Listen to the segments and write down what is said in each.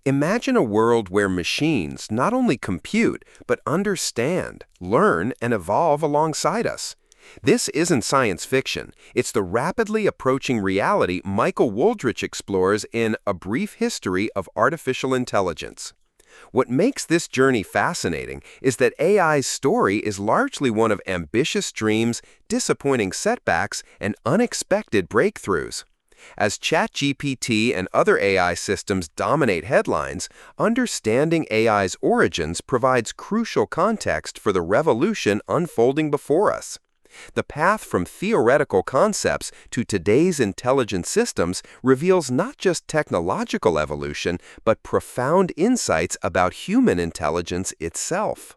Imagine a world where machines not only compute, but understand, learn, and evolve alongside us. This isn't science fiction. It's the rapidly approaching reality Michael Wooldridge explores in A Brief History of Artificial Intelligence. What makes this journey fascinating is that AI's story is largely one of ambitious dreams, disappointing setbacks, and unexpected breakthroughs. As ChatGPT and other AI systems dominate headlines, understanding AI's origins provides crucial context for the revolution unfolding before us. The path from theoretical concepts to today's intelligent systems reveals not just technological evolution, but profound insights about human intelligence itself.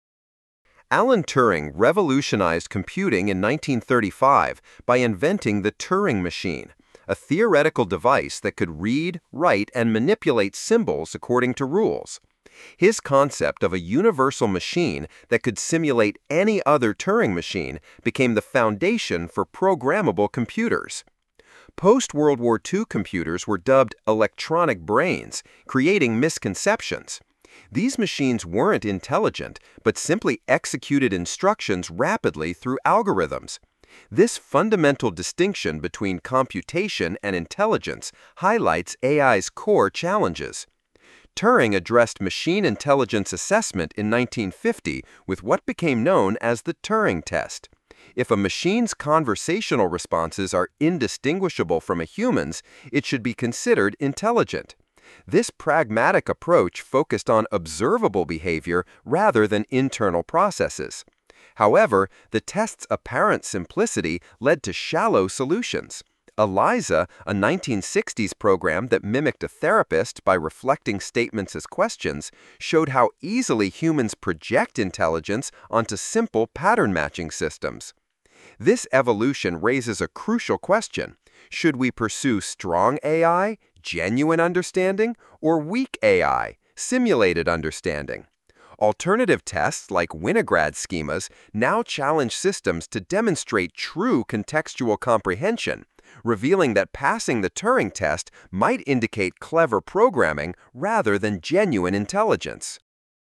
Alan Turing revolutionized computing in 1935 by inventing the Turing machine, a theoretical device that could read, write, and manipulate symbols according to rules. His concept of a universal machine that could simulate any other Turing machine became the foundation for programmable computers. Post-World War II computers were dubbed electronic brains, creating misconceptions. These machines weren't intelligent, but simply executed instructions rapidly through algorithms. This fundamental distinction between computation and intelligence highlights AI's core challenges. Turing addressed machine intelligence assessment in 1950 with what became known as the Turing test. If a machine's conversational responses are indistinguishable from a human's, it should be considered intelligent. This pragmatic approach focused on observable behavior rather than internal processes. However, the test's apparent simplicity led to shallow solutions. ELIZA, a 1960s program that mimicked a therapist by reflecting statements as questions, showed how easily humans project intelligence onto simple pattern-matching systems. This evolution raises a crucial question. Should we pursue strong AI, genuine understanding, or weak AI, simulated understanding? Alternative tests like Winograd schemas now challenge systems to demonstrate true contextual comprehension, revealing that passing the Turing test might indicate clever programming rather than genuine intelligence.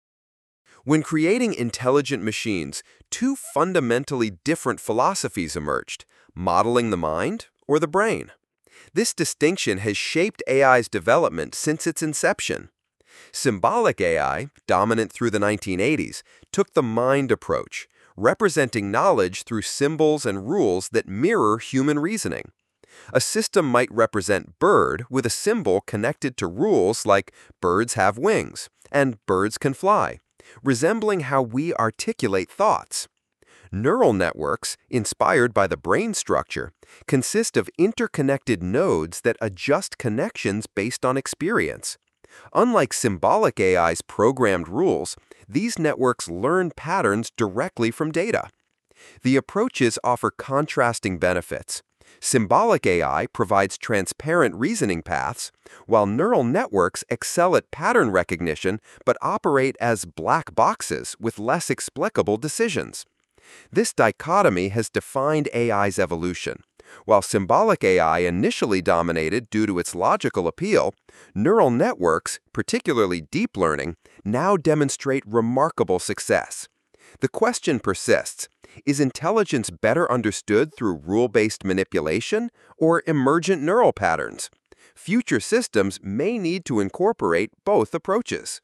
When creating intelligent machines, two fundamentally different philosophies emerged: modeling the mind or the brain. This distinction has shaped AI's development since its inception. Symbolic AI, dominant through the 1980s, took the mind approach, representing knowledge through symbols and rules that mirror human reasoning. A system might represent bird with a symbol connected to rules like birds have wings and birds can fly, resembling how we articulate thoughts. Neural networks, inspired by the brain structure, consist of interconnected nodes that adjust connections based on experience. Unlike symbolic AI's programmed rules, these networks learn patterns directly from data. The approaches offer contrasting benefits. Symbolic AI provides transparent reasoning paths, while neural networks excel at pattern recognition but operate as black boxes with less explicable decisions. This dichotomy has defined AI's evolution. While symbolic AI initially dominated due to its logical appeal, neural networks, particularly deep learning, now demonstrate remarkable success. The question persists: is intelligence better understood through rule-based manipulation or emergent neural patterns? Future systems may need to incorporate both approaches.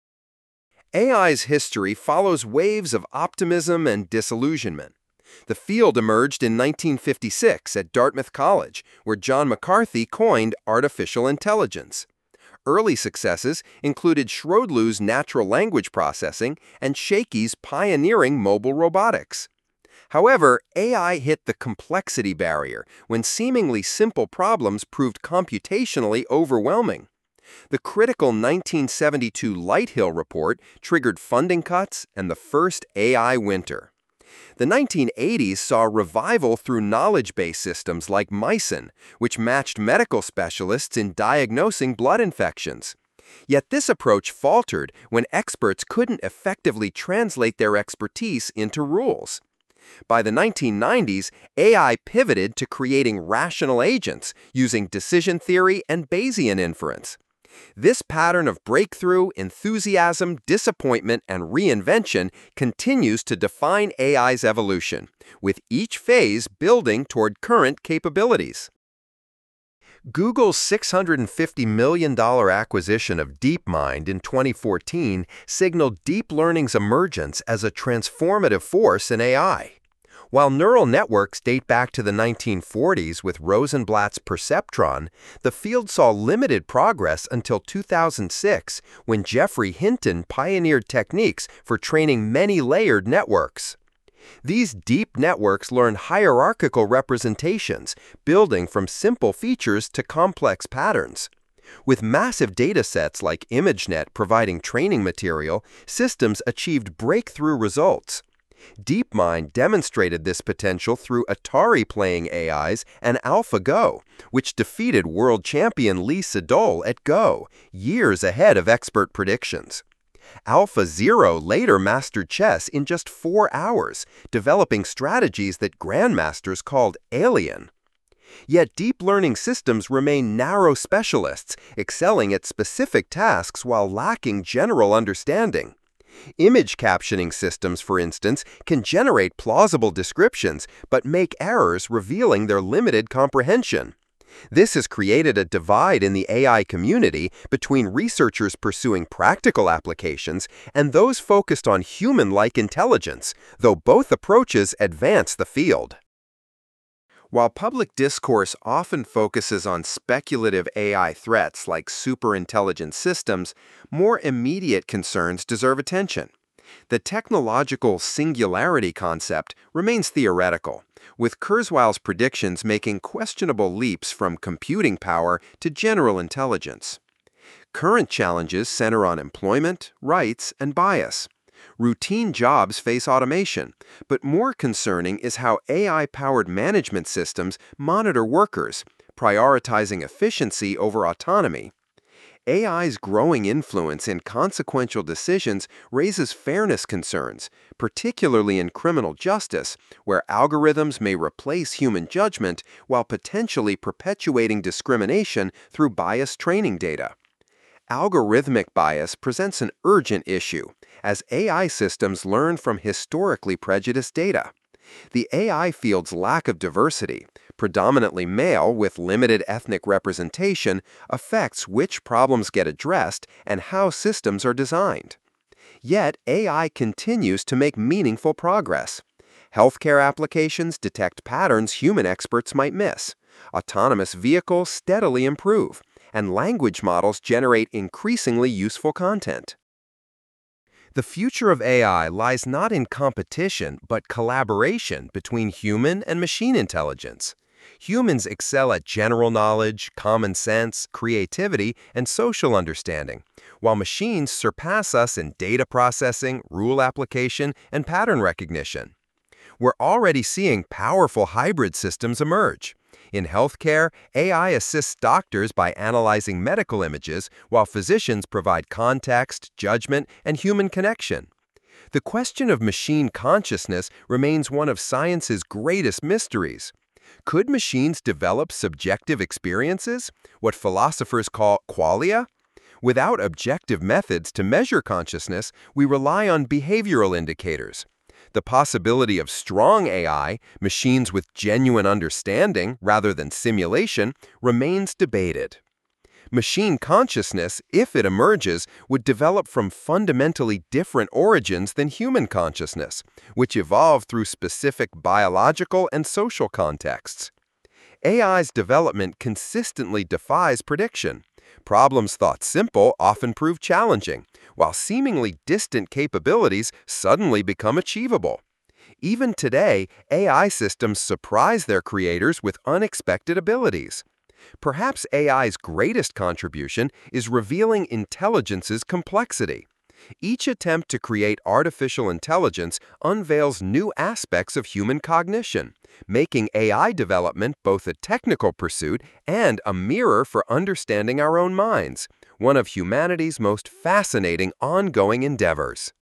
AI's history follows waves of optimism and disillusionment. The field emerged in 1956 at Dartmouth College, where John McCarthy coined artificial intelligence. Early successes included Schrodlu's natural language processing and Shakey's pioneering mobile robotics. However, AI hit the complexity barrier when seemingly simple problems proved computationally overwhelming. The critical 1972 Lighthill report triggered funding cuts and the first AI winter. The 1980s saw revival through knowledge-based systems like Mycin, which matched medical specialists in diagnosing blood infections. Yet this approach faltered when experts couldn't effectively translate their expertise into rules. By the 1990s, AI pivoted to creating rational agents using decision theory and Bayesian inference. This pattern of breakthrough, enthusiasm, disappointment, and reinvention continues to define AI's evolution, with each phase building toward current capabilities. Google's $650 million acquisition of DeepMind in 2014 signaled deep learning's emergence as a transformative force in AI. While neural networks date back to the 1940s with Rosenblatt's perceptron, the field saw limited progress until 2006 when Geoffrey Hinton pioneered techniques for training many-layered networks. These deep networks learn hierarchical representations, building from simple features to complex patterns. With massive datasets like ImageNet providing training material, systems achieved breakthrough results. DeepMind demonstrated this potential through Atari-playing AIs and AlphaGo, which defeated world champion Lee Sedol at Go, years ahead of expert predictions. AlphaZero later mastered chess in just 4 hours, developing strategies that grandmasters called alien. Yet deep learning systems remain narrow specialists, excelling at specific tasks while lacking general understanding. Image captioning systems, for instance, can generate plausible descriptions but make errors revealing their limited comprehension. This has created a divide in the AI community between researchers pursuing practical applications and those focused on human-like intelligence, though both approaches advance the field. While public discourse often focuses on speculative AI threats like superintelligent systems, more immediate concerns deserve attention. The technological singularity concept remains theoretical, with Kurzweil's predictions making questionable leaps from computing power to general intelligence. Current challenges center on employment, rights, and bias. Routine jobs face automation, but more concerning is how AI-powered management systems monitor workers, prioritizing efficiency over autonomy. AI's growing influence in consequential decisions raises fairness concerns, particularly in criminal justice, where algorithms may replace human judgment while potentially perpetuating discrimination through biased training data. Algorithmic bias presents an urgent issue, as AI systems learn from historically prejudiced data. The AI field's lack of diversity, predominantly male with limited ethnic representation, affects which problems get addressed and how systems are designed. Yet, AI continues to make meaningful progress. Healthcare applications detect patterns human experts might miss. Autonomous vehicles steadily improve, and language models generate increasingly useful content. The future of AI lies not in competition, but collaboration between human and machine intelligence. Humans excel at general knowledge, common sense, creativity, and social understanding, while machines surpass us in data processing, rule application, and pattern recognition. We're already seeing powerful hybrid systems emerge. In healthcare, AI assists doctors by analyzing medical images, while physicians provide context, judgment, and human connection. The question of machine consciousness remains one of science's greatest mysteries. Could machines develop subjective experiences, what philosophers call qualia? Without objective methods to measure consciousness, we rely on behavioral indicators. The possibility of strong AI, machines with genuine understanding rather than simulation, remains debated. Machine consciousness, if it emerges, would develop from fundamentally different origins than human consciousness, which evolved through specific biological and social contexts. AI's development consistently defies prediction. Problems thought simple often prove challenging, while seemingly distant capabilities suddenly become achievable. Even today, AI systems surprise their creators with unexpected abilities. Perhaps AI's greatest contribution is revealing intelligence's complexity. Each attempt to create artificial intelligence unveils new aspects of human cognition, making AI development both a technical pursuit and a mirror for understanding our own minds, one of humanity's most fascinating ongoing endeavors.